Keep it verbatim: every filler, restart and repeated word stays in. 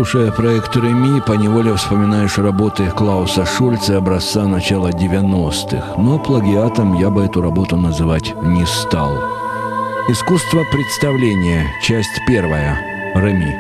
Слушая проект «Реми», поневоле вспоминаешь работы Клауса Шульца образца начала девяностых. Но плагиатом я бы эту работу называть не стал. Искусство представления. Часть первая. «Реми».